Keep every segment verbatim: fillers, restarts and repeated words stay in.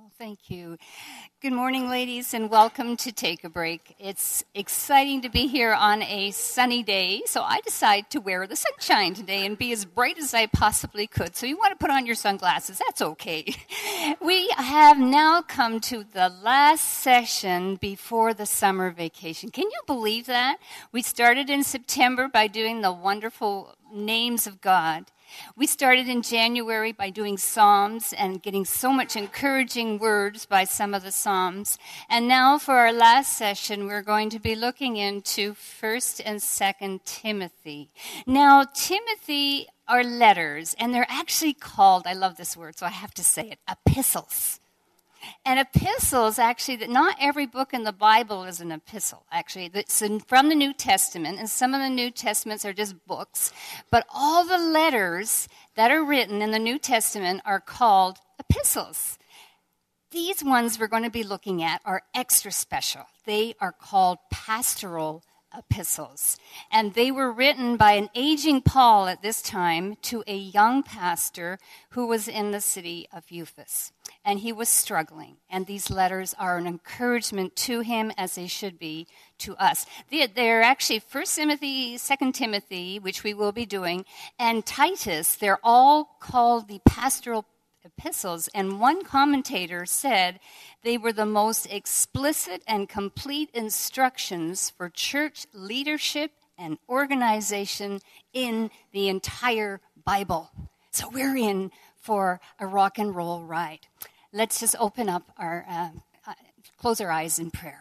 Thank you. Good morning, ladies, and welcome to Take a Break. It's exciting to be here on a sunny day, so I decided to wear the sunshine today and be as bright as I possibly could. So you want to put on your sunglasses, that's okay. We have now come to the last session before the summer vacation. Can you believe that? We started in September by doing the wonderful names of God. We started in January by doing Psalms and getting so much encouraging words by some of the Psalms. And now for our last session, we're going to be looking into First and Second Timothy. Now, Timothy are letters, and they're actually called, I love this word, so I have to say it, epistles. And epistles, actually, that not every book in the Bible is an epistle, actually. It's from the New Testament, and some of the New Testaments are just books. But all the letters that are written in the New Testament are called epistles. These ones we're going to be looking at are extra special. They are called pastoral epistles. And they were written by an aging Paul at this time to a young pastor who was in the city of Ephesus. And he was struggling. And these letters are an encouragement to him, as they should be to us. They're actually First Timothy, Second Timothy, which we will be doing, and Titus. They're all called the pastoral epistles. And one commentator said they were the most explicit and complete instructions for church leadership and organization in the entire Bible. So we're in for a rock and roll ride. Let's just open up our, uh, uh, close our eyes in prayer.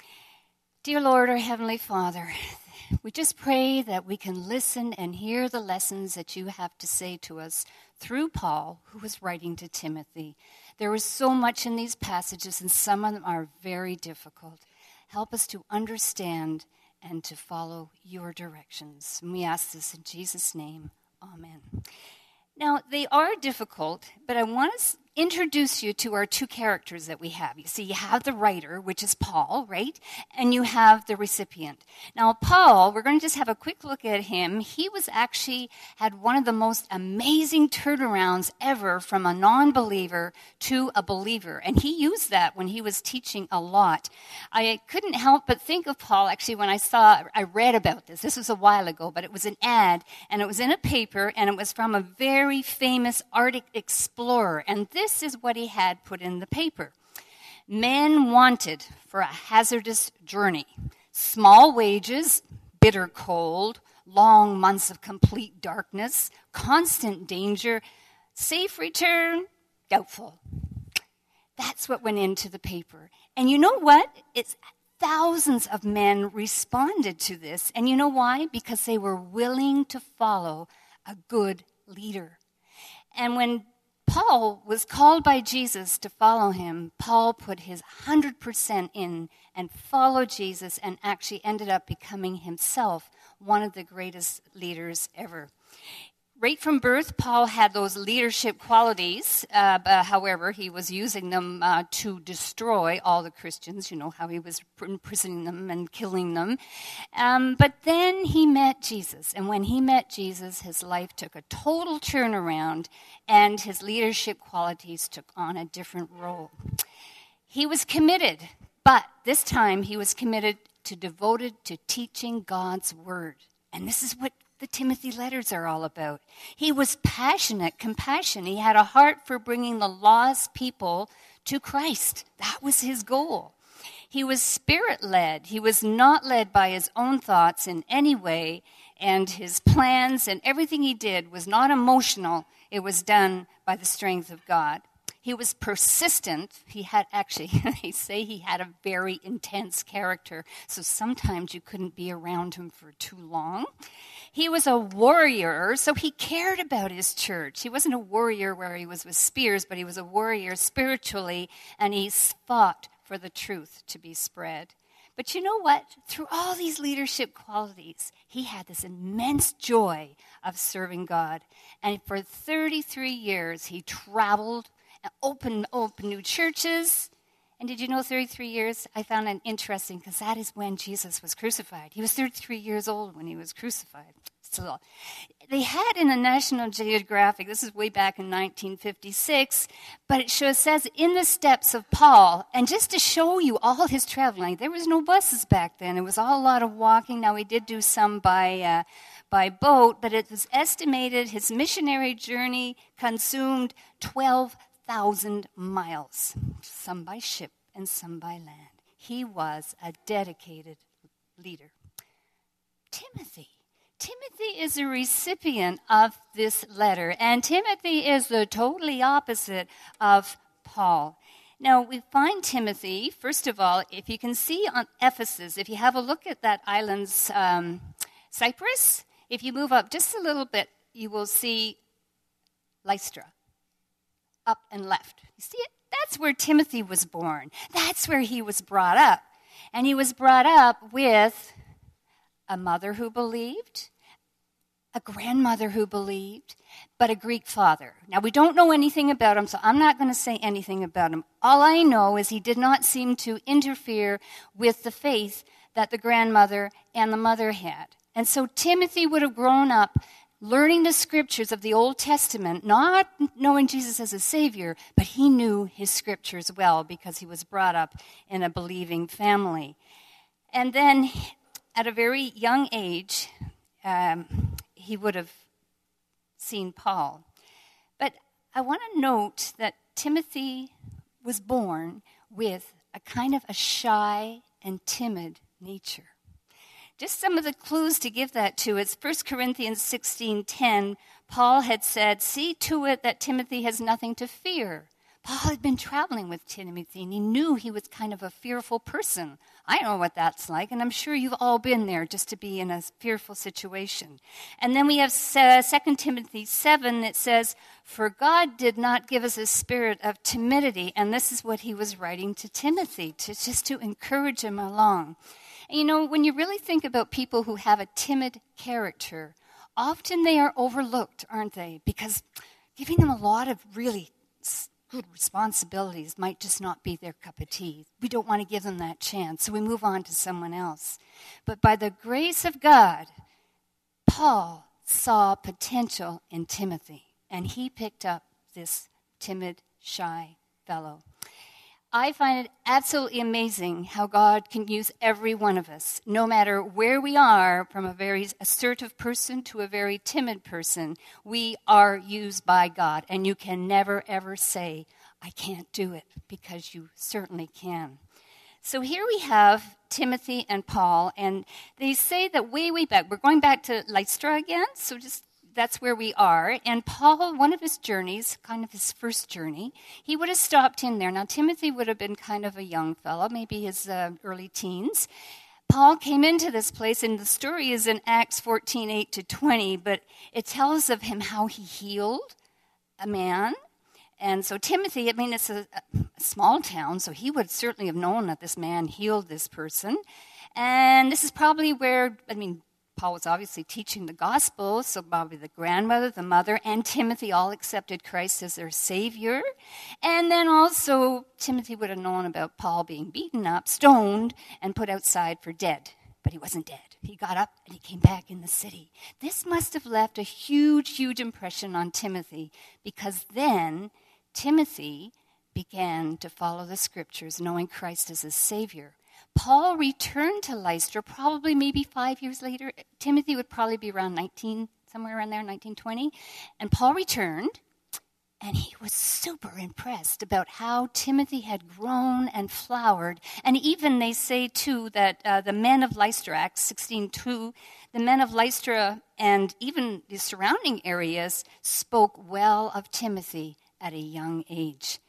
Dear Lord, our Heavenly Father, we just pray that we can listen and hear the lessons that you have to say to us through Paul, who was writing to Timothy. There is so much in these passages, and some of them are very difficult. Help us to understand and to follow your directions. And we ask this in Jesus' name. Amen. Now, they are difficult, but I want to introduce you to our two characters that we have. You see, you have the writer, which is Paul, right? And you have the recipient. Now, Paul, we're going to just have a quick look at him. He was actually had one of the most amazing turnarounds ever from a non-believer to a believer. And he used that when he was teaching a lot. I couldn't help but think of Paul, actually, when I saw, I read about this. This was a while ago, but it was an ad, and it was in a paper, and it was from a very famous Arctic explorer. And this This is what he had put in the paper. Men wanted for a hazardous journey. Small wages, bitter cold, long months of complete darkness, constant danger, safe return, doubtful. That's what went into the paper. And you know what? It's thousands of men responded to this. And you know why? Because they were willing to follow a good leader. And when Paul was called by Jesus to follow him, Paul put his one hundred percent in and followed Jesus and actually ended up becoming himself one of the greatest leaders ever. Right from birth, Paul had those leadership qualities. Uh, but however, he was using them uh, to destroy all the Christians. You know how he was imprisoning them and killing them. Um, but then he met Jesus. And when he met Jesus, his life took a total turnaround, and his leadership qualities took on a different role. He was committed, but this time he was committed to devoted to teaching God's word. And this is what the Timothy letters are all about. He was passionate, compassion. He had a heart for bringing the lost people to Christ. That was his goal. He was spirit-led. He was not led by his own thoughts in any way, and his plans and everything he did was not emotional. It was done by the strength of God. He was persistent. He had, actually, they say he had a very intense character, so sometimes you couldn't be around him for too long. He was a warrior, so he cared about his church. He wasn't a warrior where he was with spears, but he was a warrior spiritually, and he fought for the truth to be spread. But you know what? Through all these leadership qualities, he had this immense joy of serving God. And for thirty-three years, he traveled and opened, opened new churches. And did you know thirty-three years? I found it interesting because that is when Jesus was crucified. He was thirty-three years old when he was crucified. So they had in the National Geographic, this is way back in nineteen fifty-six, but it shows, says, in the steps of Paul, and just to show you all his traveling, there was no buses back then. It was all a lot of walking. Now, he did do some by uh, by boat, but it was estimated his missionary journey consumed twelve thousand miles, some by ship and some by land. He was a dedicated leader. Timothy. Timothy is a recipient of this letter, and Timothy is the totally opposite of Paul. Now, we find Timothy, first of all, if you can see on Ephesus, if you have a look at that island's um, Cyprus, if you move up just a little bit, you will see Lystra, up and left. You see it? That's where Timothy was born. That's where he was brought up. And he was brought up with a mother who believed, a grandmother who believed, but a Greek father. Now, we don't know anything about him, so I'm not going to say anything about him. All I know is he did not seem to interfere with the faith that the grandmother and the mother had. And so Timothy would have grown up learning the scriptures of the Old Testament, not knowing Jesus as a Savior, but he knew his scriptures well because he was brought up in a believing family. And then at a very young age, um, he would have seen Paul. But I want to note that Timothy was born with a kind of a shy and timid nature. Just some of the clues to give that to is First Corinthians sixteen ten. Paul had said, "See to it that Timothy has nothing to fear." Paul had been traveling with Timothy, and he knew he was kind of a fearful person. I know what that's like, and I'm sure you've all been there, just to be in a fearful situation. And then we have Second Timothy seven. It says, "For God did not give us a spirit of timidity," and this is what he was writing to Timothy, to just to encourage him along. And you know, when you really think about people who have a timid character, often they are overlooked, aren't they? Because giving them a lot of really good responsibilities might just not be their cup of tea. We don't want to give them that chance, so we move on to someone else. But by the grace of God, Paul saw potential in Timothy, and he picked up this timid, shy fellow. I find it absolutely amazing how God can use every one of us, no matter where we are, from a very assertive person to a very timid person. We are used by God, and you can never, ever say, "I can't do it," because you certainly can. So here we have Timothy and Paul, and they say that way, way back, we're going back to Lystra again, so just that's where we are. And Paul, one of his journeys, kind of his first journey, he would have stopped in there. Now, Timothy would have been kind of a young fellow, maybe his uh, early teens. Paul came into this place, and the story is in Acts fourteen, eight to twenty, but it tells of him how he healed a man. And so Timothy, I mean, it's a, a small town, so he would certainly have known that this man healed this person. And this is probably where, I mean, Paul was obviously teaching the gospel, so probably the grandmother, the mother, and Timothy all accepted Christ as their Savior. And then also, Timothy would have known about Paul being beaten up, stoned, and put outside for dead. But he wasn't dead. He got up and he came back in the city. This must have left a huge, huge impression on Timothy, because then Timothy began to follow the scriptures, knowing Christ as his Savior. Paul returned to Lystra probably maybe five years later. Timothy would probably be around nineteen, somewhere around there, nineteen twenty. And Paul returned, and he was super impressed about how Timothy had grown and flowered. And even they say, too, that uh, the men of Lystra, Acts sixteen two, the men of Lystra and even the surrounding areas spoke well of Timothy at a young age.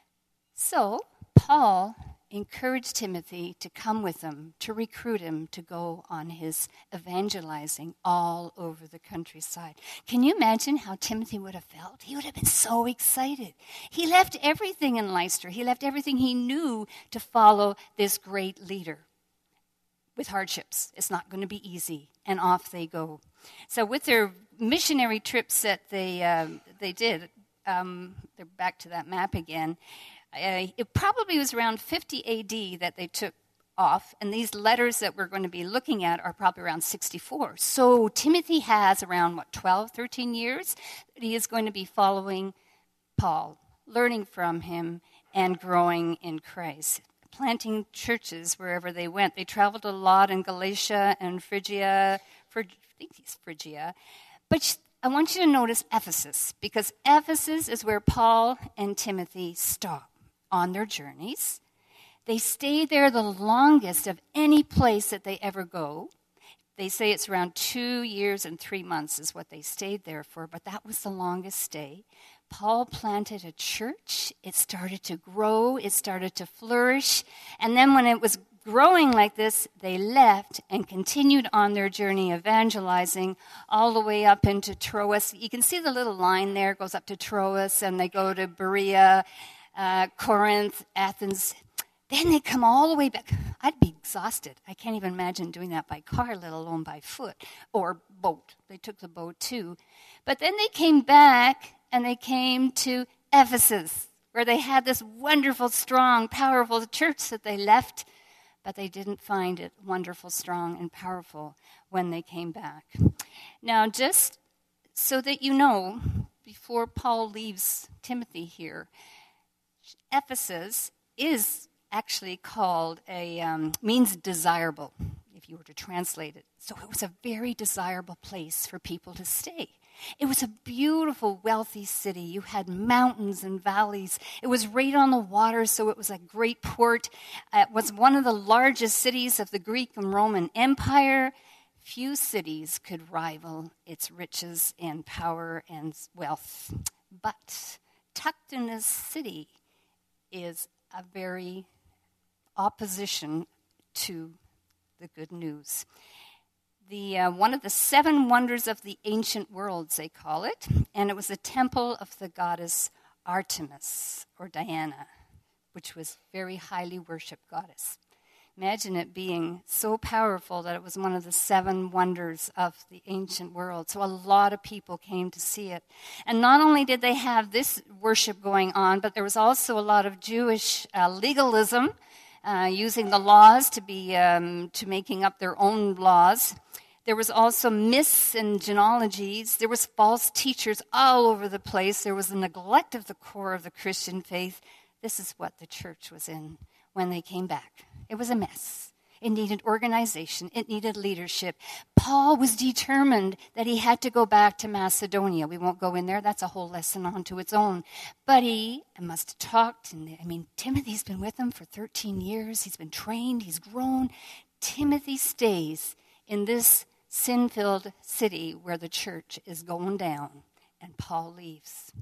So Paul encouraged Timothy to come with him, to recruit him to go on his evangelizing all over the countryside. Can you imagine how Timothy would have felt? He would have been so excited. He left everything in Lystra. He left everything he knew to follow this great leader. With hardships, it's not going to be easy, and off they go. So with their missionary trips that they uh, they did, um, they're back to that map again. Uh, it probably was around fifty A D that they took off, and these letters that we're going to be looking at are probably around sixty-four. So Timothy has around, what, twelve, thirteen years that he is going to be following Paul, learning from him, and growing in Christ, planting churches wherever they went. They traveled a lot in Galatia and Phrygia, Phryg- I think it's Phrygia. But I want you to notice Ephesus, because Ephesus is where Paul and Timothy stop on their journeys. They stay there the longest of any place that they ever go. They say it's around two years and three months is what they stayed there for, but that was the longest stay. Paul planted a church. It started to grow. It started to flourish. And then when it was growing like this, they left and continued on their journey evangelizing all the way up into Troas. You can see the little line there goes up to Troas, and they go to Berea, uh, Corinth, Athens. Then they come all the way back. I'd be exhausted. I can't even imagine doing that by car, let alone by foot or boat. They took the boat too. But then they came back, and they came to Ephesus, where they had this wonderful, strong, powerful church that they left, but they didn't find it wonderful, strong, and powerful when they came back. Now, just so that you know, before Paul leaves Timothy here, Ephesus is actually called a, um, means desirable, if you were to translate it. So it was a very desirable place for people to stay. It was a beautiful, wealthy city. You had mountains and valleys. It was right on the water, so it was a great port. It was one of the largest cities of the Greek and Roman Empire. Few cities could rival its riches and power and wealth. But tucked in this city is a very opposition to the good news. The uh, one of the seven wonders of the ancient worlds, they call it, and it was the temple of the goddess Artemis, or Diana, which was very highly worshipped goddess. Imagine it being so powerful that it was one of the seven wonders of the ancient world. So a lot of people came to see it. And not only did they have this worship going on, but there was also a lot of Jewish uh, legalism, uh, using the laws to be um, to making up their own laws. There was also myths and genealogies. There was false teachers all over the place. There was a neglect of the core of the Christian faith. This is what the church was in when they came back. It was a mess. It needed organization. It needed leadership. Paul was determined that he had to go back to Macedonia. We won't go in there. That's a whole lesson onto its own. But he must have talked. And I mean, Timothy's been with him for thirteen years. He's been trained. He's grown. Timothy stays in this sin-filled city where the church is going down, and Paul leaves.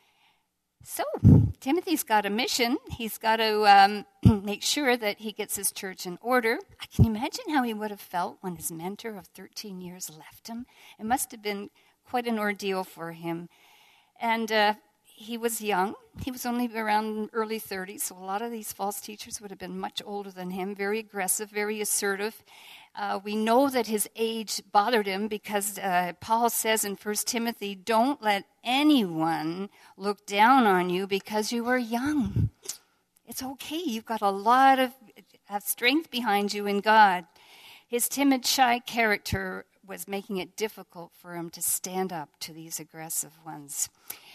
So, Timothy's got a mission. He's got to um, make sure that he gets his church in order. I can imagine how he would have felt when his mentor of thirteen years left him. It must have been quite an ordeal for him. And uh, he was young. He was only around early thirties, so a lot of these false teachers would have been much older than him, very aggressive, very assertive. Uh, we know that his age bothered him because uh, Paul says in First Timothy, don't let anyone look down on you because you are young. It's okay. You've got a lot of, of strength behind you in God. His timid, shy character was making it difficult for him to stand up to these aggressive ones.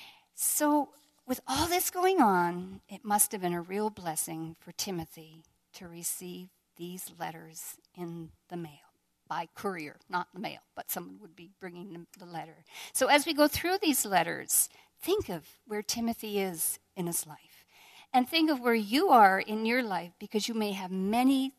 So with all this going on, it must have been a real blessing for Timothy to receive these letters in the mail, by courier, not the mail, but someone would be bringing the letter. So as we go through these letters, think of where Timothy is in his life, and think of where you are in your life, because you may have many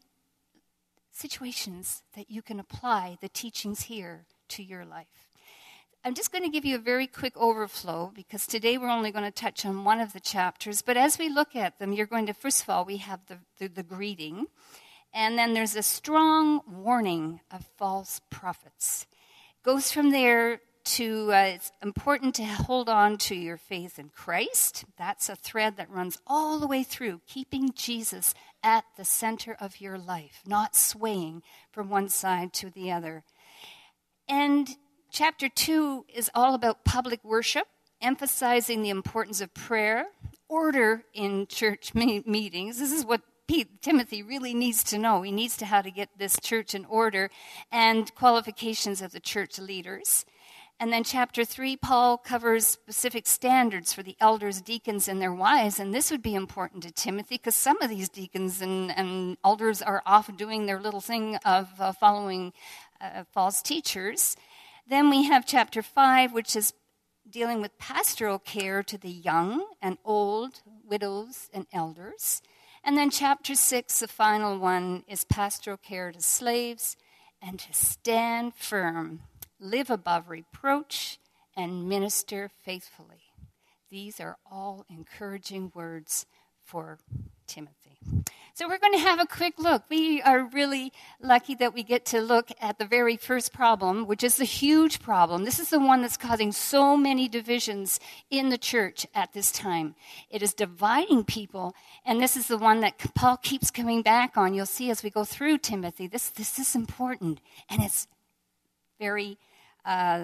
situations that you can apply the teachings here to your life. I'm just going to give you a very quick overflow, because today we're only going to touch on one of the chapters, but as we look at them, you're going to, first of all, we have the, the, the greeting. And then there's a strong warning of false prophets. It goes from there to, uh, it's important to hold on to your faith in Christ. That's a thread that runs all the way through, keeping Jesus at the center of your life, not swaying from one side to the other. And chapter two is all about public worship, emphasizing the importance of prayer, order in church me- meetings. This is what Timothy really needs to know. He needs to how to get this church in order and qualifications of the church leaders. And then chapter three, Paul covers specific standards for the elders, deacons, and their wives. And this would be important to Timothy because some of these deacons and, and elders are off doing their little thing of uh, following uh, false teachers. Then we have chapter five, which is dealing with pastoral care to the young and old, widows and elders. And then chapter six, the final one, is pastoral care to slaves and to stand firm, live above reproach, and minister faithfully. These are all encouraging words for Timothy. So we're going to have a quick look. We are really lucky that we get to look at the very first problem, which is the huge problem. This is the one that's causing so many divisions in the church at this time. It is dividing people, and this is the one that Paul keeps coming back on. You'll see as we go through Timothy, this, this is important, and it's very... Uh,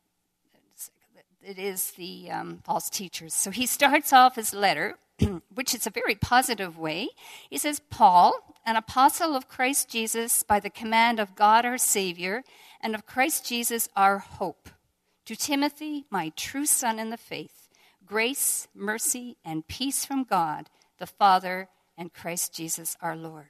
it is the um, false teachers. So he starts off his letter, which is a very positive way. He says, Paul, an apostle of Christ Jesus by the command of God our Savior and of Christ Jesus our hope. To Timothy, my true son in the faith, grace, mercy, and peace from God, the Father, and Christ Jesus our Lord.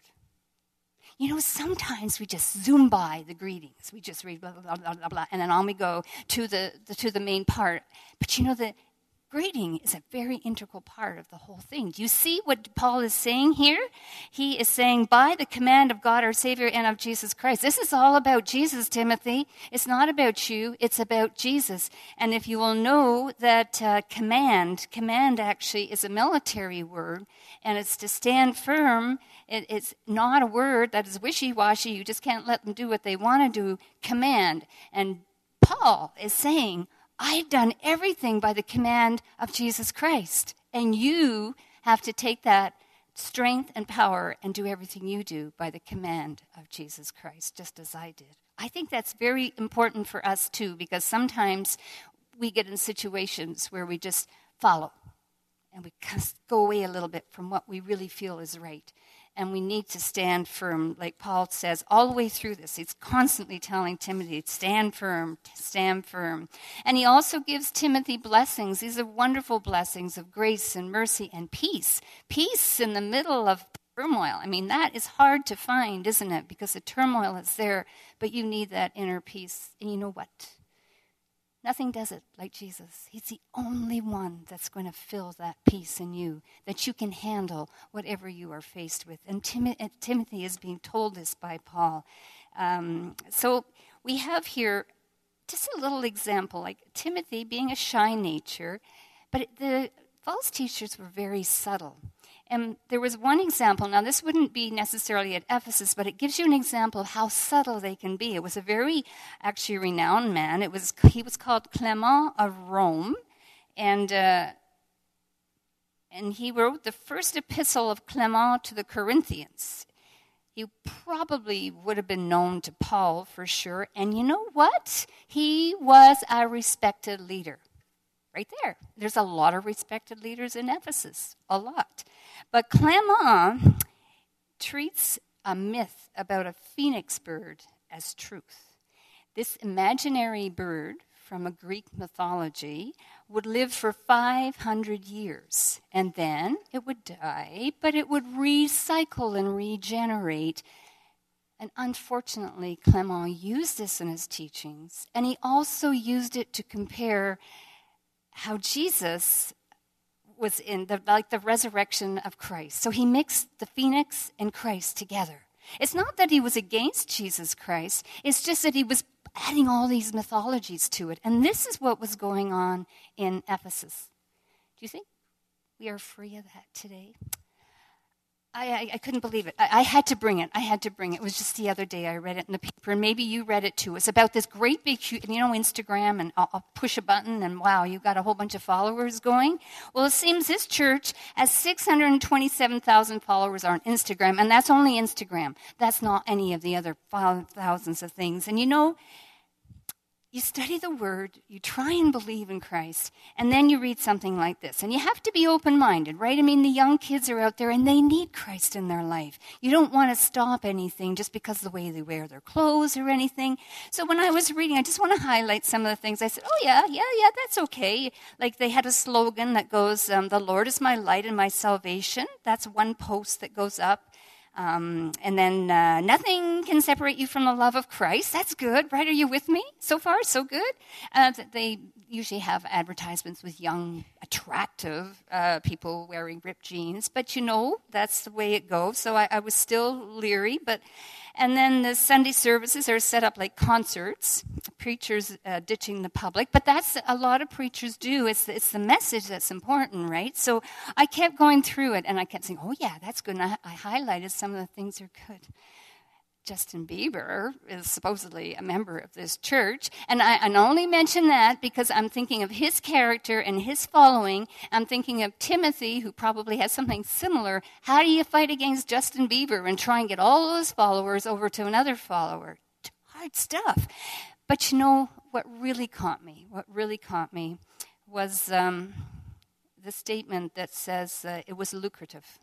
You know, sometimes we just zoom by the greetings. We just read blah, blah, blah, blah, blah, and then on we go to the, the to the main part. But you know, the greeting is a very integral part of the whole thing. Do you see what Paul is saying here? He is saying, by the command of God our Savior and of Jesus Christ. This is all about Jesus, Timothy. It's not about you. It's about Jesus. And if you will know that uh, command, command actually is a military word, and it's to stand firm. It, it's not a word that is wishy-washy. You just can't let them do what they want to do. Command. And Paul is saying, I've done everything by the command of Jesus Christ. And you have to take that strength and power and do everything you do by the command of Jesus Christ, just as I did. I think that's very important for us, too, because sometimes we get in situations where we just follow and we go away a little bit from what we really feel is right. And we need to stand firm, like Paul says, all the way through this. He's constantly telling Timothy, stand firm, stand firm. And he also gives Timothy blessings. These are wonderful blessings of grace and mercy and peace. Peace in the middle of turmoil. I mean, that is hard to find, isn't it? Because the turmoil is there, but you need that inner peace. And you know what? Nothing does it like Jesus. He's the only one that's going to fill that peace in you, that you can handle whatever you are faced with. And Tim- Timothy is being told this by Paul. Um, so we have here just a little example, like Timothy being a shy nature, but the false teachers were very subtle. And there was one example. Now, this wouldn't be necessarily at Ephesus, but it gives you an example of how subtle they can be. It was a very, actually, renowned man. It was He was called Clement of Rome, and uh, and he wrote the first epistle of Clement to the Corinthians. He probably would have been known to Paul for sure. And you know what? He was a respected leader. Right there. There's a lot of respected leaders in Ephesus. A lot. But Clement treats a myth about a phoenix bird as truth. This imaginary bird from a Greek mythology would live for five hundred years. And then it would die, but it would recycle and regenerate. And unfortunately, Clement used this in his teachings. And he also used it to compare how Jesus was in the like the resurrection of Christ. So he mixed the phoenix and Christ together. It's not that he was against Jesus Christ. It's just that he was adding all these mythologies to it. And this is what was going on in Ephesus. Do you think we are free of that today? I, I, I couldn't believe it. I, I had to bring it. I had to bring it. It was just the other day I read it in the paper, and maybe you read it too. It's about this great big, you know, Instagram, and I'll, I'll push a button, and wow, you got a whole bunch of followers going. Well, it seems this church has six hundred twenty-seven thousand followers on Instagram, and that's only Instagram. That's not any of the other thousands of things. And you know, you study the Word, you try and believe in Christ, and then you read something like this. And you have to be open-minded, right? I mean, the young kids are out there, and they need Christ in their life. You don't want to stop anything just because of the way they wear their clothes or anything. So when I was reading, I just want to highlight some of the things. I said, oh, yeah, yeah, yeah, that's okay. Like they had a slogan that goes, um, the Lord is my light and my salvation. That's one post that goes up. Um, and then uh, nothing can separate you from the love of Christ. That's good, right? Are you with me? So far, so good. Uh, they usually have advertisements with young, attractive uh, people wearing ripped jeans. But, you know, that's the way it goes. So I, I was still leery. But And then the Sunday services are set up like concerts, preachers uh, ditching the public. But that's a lot of preachers do. It's, it's the message that's important, right? So I kept going through it, and I kept saying, oh, yeah, that's good. And I, I highlighted some of the things that are good. Justin Bieber is supposedly a member of this church, and I and only mention that because I'm thinking of his character and his following. I'm thinking of Timothy, who probably has something similar. How do you fight against Justin Bieber and try and get all those followers over to another follower? Hard stuff. But you know, what really caught me, what really caught me was um, the statement that says uh, it was lucrative.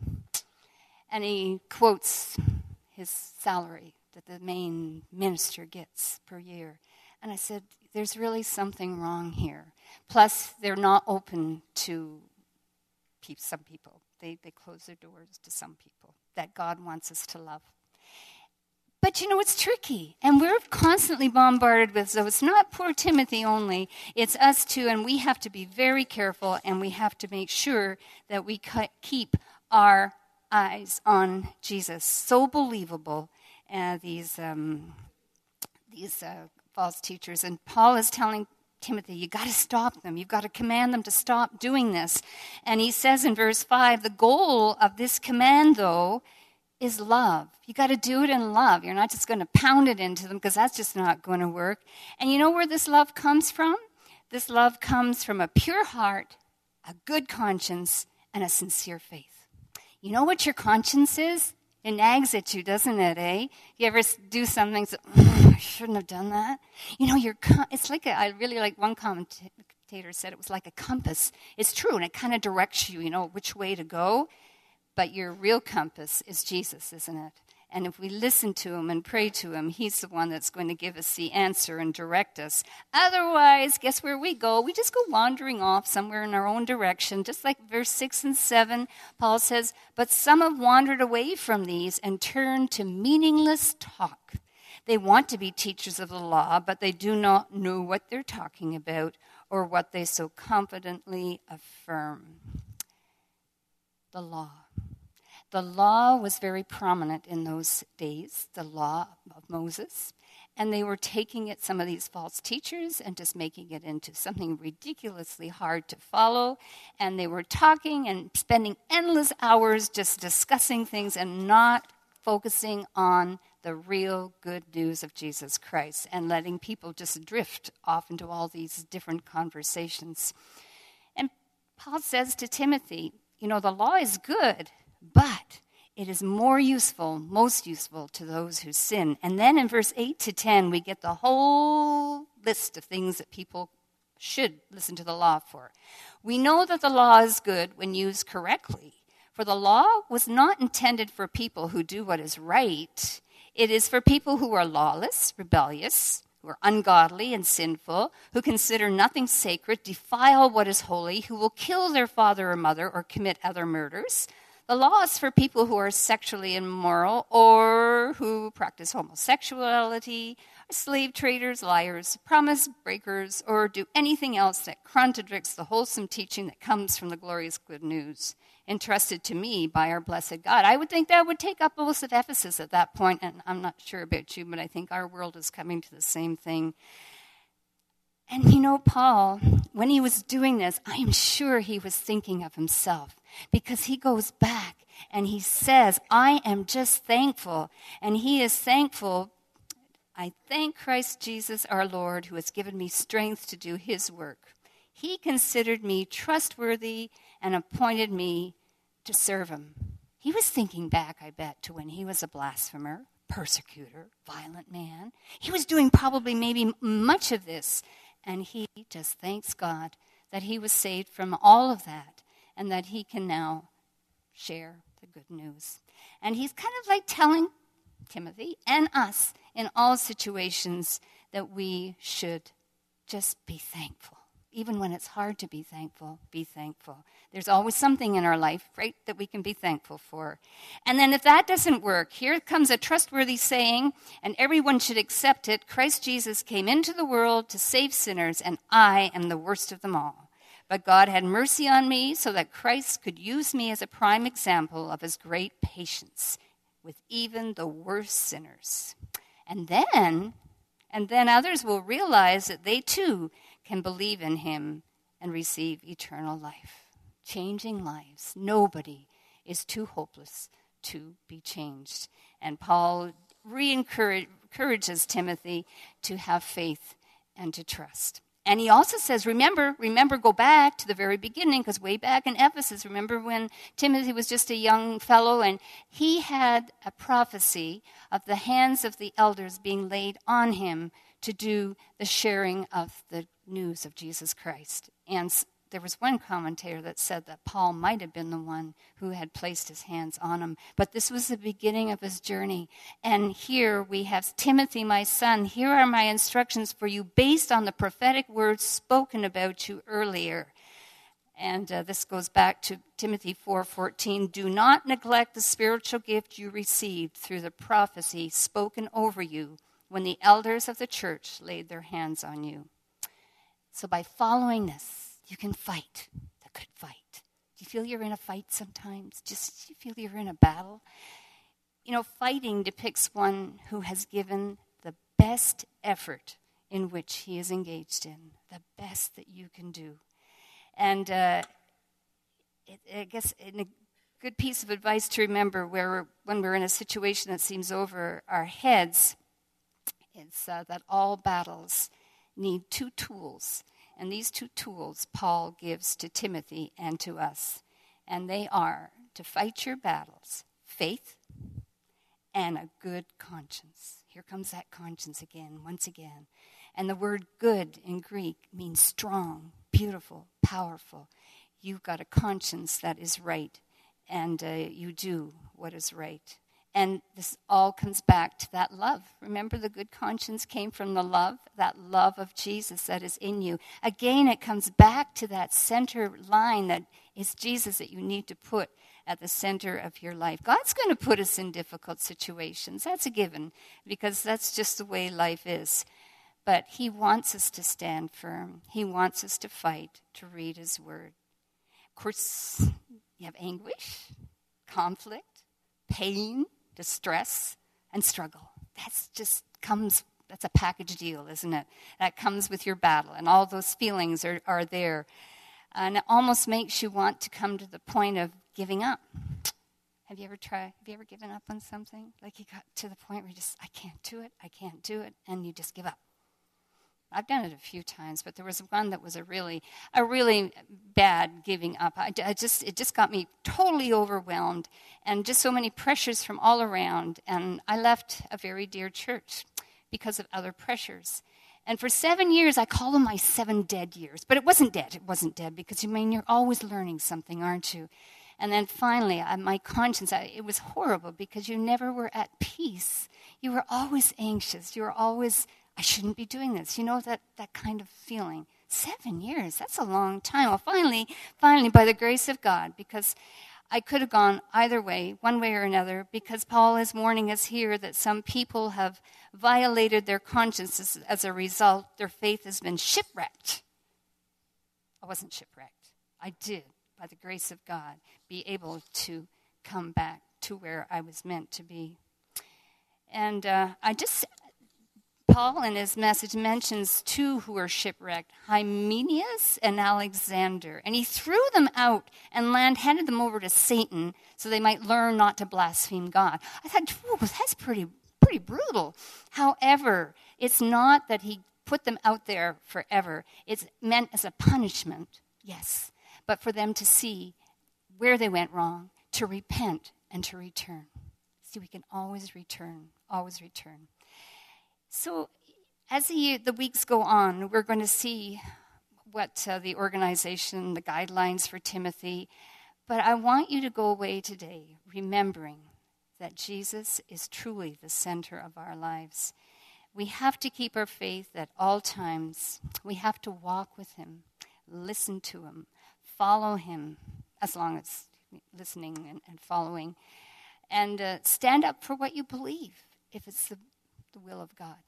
And he quotes his salary that the main minister gets per year. And I said, there's really something wrong here. Plus, they're not open to pe- some people. They, they close their doors to some people that God wants us to love. But you know, it's tricky. And we're constantly bombarded with, so it's not poor Timothy only, it's us too, and we have to be very careful, and we have to make sure that we keep our eyes on Jesus. So believable, uh, these um, these uh, false teachers. And Paul is telling Timothy, you got to stop them. You've got to command them to stop doing this. And he says in verse five, the goal of this command, though, is love. You got to do it in love. You're not just going to pound it into them, because that's just not going to work. And you know where this love comes from? This love comes from a pure heart, a good conscience, and a sincere faith. You know what your conscience is? It nags at you, doesn't it, eh? You ever do something, so, oh, I shouldn't have done that? You know, your con- it's like, a, I really like one commentator said it was like a compass. It's true, and it kind of directs you, you know, which way to go. But your real compass is Jesus, isn't it? And if we listen to him and pray to him, he's the one that's going to give us the answer and direct us. Otherwise, guess where we go? We just go wandering off somewhere in our own direction. Just like verse six and seven, Paul says, but some have wandered away from these and turned to meaningless talk. They want to be teachers of the law, but they do not know what they're talking about or what they so confidently affirm. The law. The law was very prominent in those days, the law of Moses, and they were taking it, some of these false teachers, and just making it into something ridiculously hard to follow, and they were talking and spending endless hours just discussing things and not focusing on the real good news of Jesus Christ and letting people just drift off into all these different conversations. And Paul says to Timothy, you know, the law is good, but it is more useful, most useful to those who sin. And then in verse eight to ten, we get the whole list of things that people should listen to the law for. We know that the law is good when used correctly, for the law was not intended for people who do what is right. It is for people who are lawless, rebellious, who are ungodly and sinful, who consider nothing sacred, defile what is holy, who will kill their father or mother or commit other murders. The law is for people who are sexually immoral or who practice homosexuality, are slave traders, liars, promise breakers, or do anything else that contradicts the wholesome teaching that comes from the glorious good news entrusted to me by our blessed God. I would think that would take up most of Ephesus at that point, and I'm not sure about you, but I think our world is coming to the same thing. And you know, Paul, when he was doing this, I am sure he was thinking of himself, because he goes back and he says, I am just thankful. And he is thankful. I thank Christ Jesus our Lord, who has given me strength to do his work. He considered me trustworthy and appointed me to serve him. He was thinking back, I bet, to when he was a blasphemer, persecutor, violent man. He was doing probably maybe much of this. And he just thanks God that he was saved from all of that and that he can now share the good news. And he's kind of like telling Timothy and us in all situations that we should just be thankful. Even when it's hard to be thankful, be thankful. There's always something in our life, right, that we can be thankful for. And then if that doesn't work, here comes a trustworthy saying, and everyone should accept it. Christ Jesus came into the world to save sinners, and I am the worst of them all. But God had mercy on me so that Christ could use me as a prime example of his great patience with even the worst sinners. And then, and then others will realize that they too can believe in him and receive eternal life. Changing lives. Nobody is too hopeless to be changed. And Paul re-encourages Timothy to have faith and to trust. And he also says, remember, remember, go back to the very beginning, because way back in Ephesus, remember when Timothy was just a young fellow, and he had a prophecy of the hands of the elders being laid on him to do the sharing of the news of Jesus Christ. And there was one commentator that said that Paul might have been the one who had placed his hands on him. But this was the beginning of his journey. And here we have, Timothy, my son, here are my instructions for you based on the prophetic words spoken about you earlier. And uh, this goes back to Timothy four fourteen. Do not neglect the spiritual gift you received through the prophecy spoken over you when the elders of the church laid their hands on you. So by following this, you can fight the good fight. Do you feel you're in a fight sometimes? Just do you feel you're in a battle? You know, fighting depicts one who has given the best effort in which he is engaged in, the best that you can do. And uh, it, I guess a good piece of advice to remember where when we're in a situation that seems over our heads, it's uh, that all battles need two tools. And these two tools Paul gives to Timothy and to us. And they are to fight your battles, faith and a good conscience. Here comes that conscience again, once again. And the word good in Greek means strong, beautiful, powerful. You've got a conscience that is right, and uh, you do what is right. And this all comes back to that love. Remember, the good conscience came from the love, that love of Jesus that is in you. Again, it comes back to that center line that is Jesus that you need to put at the center of your life. God's going to put us in difficult situations. That's a given, because that's just the way life is. But he wants us to stand firm. He wants us to fight, to read his word. Of course, you have anguish, conflict, pain, distress, and struggle. That's just comes, that's a package deal, isn't it? That comes with your battle, and all those feelings are, are there. And it almost makes you want to come to the point of giving up. Have you ever tried, have you ever given up on something? Like you got to the point where you just, I can't do it, I can't do it, and you just give up. I've done it a few times, but there was one that was a really, a really bad giving up. I, I just, it just got me totally overwhelmed, and just so many pressures from all around. And I left a very dear church because of other pressures. And for seven years, I call them my seven dead years. But it wasn't dead. It wasn't dead because, you mean, you're always learning something, aren't you? And then finally, I, my conscience, I, it was horrible because you never were at peace. You were always anxious. You were always, I shouldn't be doing this. You know, that, that kind of feeling. Seven years, that's a long time. Well, finally, finally, by the grace of God, because I could have gone either way, one way or another, because Paul is warning us here that some people have violated their consciences. As a result, their faith has been shipwrecked. I wasn't shipwrecked. I did, by the grace of God, be able to come back to where I was meant to be. And uh, I just, Paul in his message mentions two who were shipwrecked, Hymenaeus and Alexander. And he threw them out and land handed them over to Satan so they might learn not to blaspheme God. I thought, whoa, that's pretty pretty brutal. However, it's not that he put them out there forever. It's meant as a punishment, yes, but for them to see where they went wrong, to repent and to return. See, we can always return, always return. So as the, year, the weeks go on, we're going to see what uh, the organization, the guidelines for Timothy. But I want you to go away today remembering that Jesus is truly the center of our lives. We have to keep our faith at all times. We have to walk with him, listen to him, follow him, as long as listening and, and following, and uh, stand up for what you believe, if it's the, the will of God.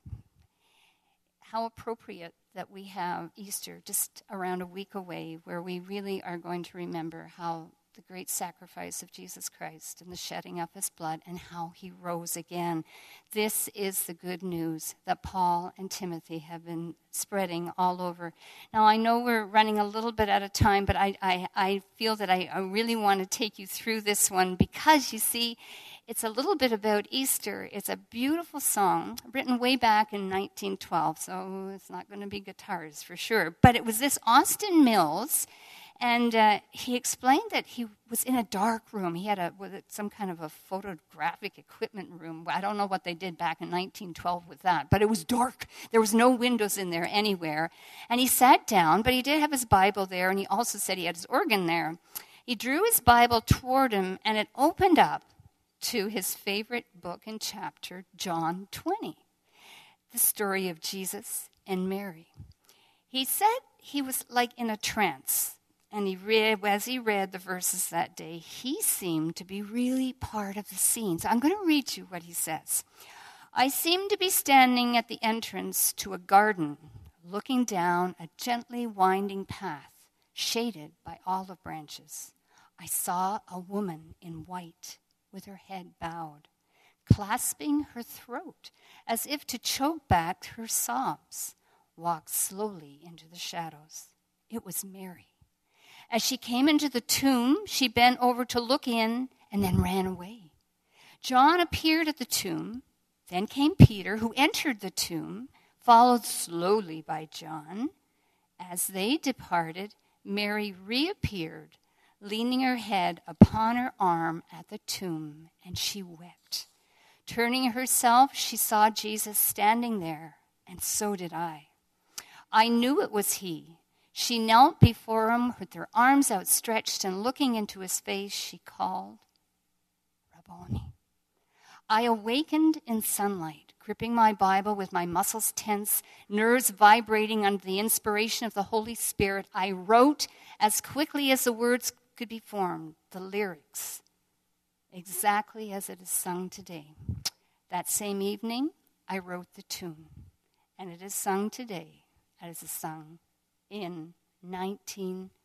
How appropriate that we have Easter just around a week away, where we really are going to remember how the great sacrifice of Jesus Christ and the shedding of his blood and how he rose again. This is the good news that Paul and Timothy have been spreading all over. Now, I know we're running a little bit out of time, but I, I, I feel that I, I really want to take you through this one because, you see, it's a little bit about Easter. It's a beautiful song written way back in nineteen twelve, so it's not going to be guitars for sure. But it was this Austin Mills. And uh, he explained that he was in a dark room. He had a was it some kind of a photographic equipment room. I don't know what they did back in nineteen twelve with that, but it was dark. There was no windows in there anywhere. And he sat down, but he did have his Bible there, and he also said he had his organ there. He drew his Bible toward him, and it opened up to his favorite book and chapter, John twenty, the story of Jesus and Mary. He said he was like in a trance. And he read, as he read the verses that day, he seemed to be really part of the scene. So I'm going to read you what he says. I seemed to be standing at the entrance to a garden, looking down a gently winding path, shaded by olive branches. I saw a woman in white, with her head bowed, clasping her throat as if to choke back her sobs, walk slowly into the shadows. It was Mary. As she came into the tomb, she bent over to look in and then ran away. John appeared at the tomb. Then came Peter, who entered the tomb, followed slowly by John. As they departed, Mary reappeared, leaning her head upon her arm at the tomb, and she wept. Turning herself, she saw Jesus standing there, and so did I. I knew it was he. She knelt before him with her arms outstretched, and looking into his face, she called, Rabboni. I awakened in sunlight, gripping my Bible with my muscles tense, nerves vibrating under the inspiration of the Holy Spirit. I wrote, as quickly as the words could be formed, the lyrics, exactly as it is sung today. That same evening, I wrote the tune, and it is sung today as it is sung in nineteen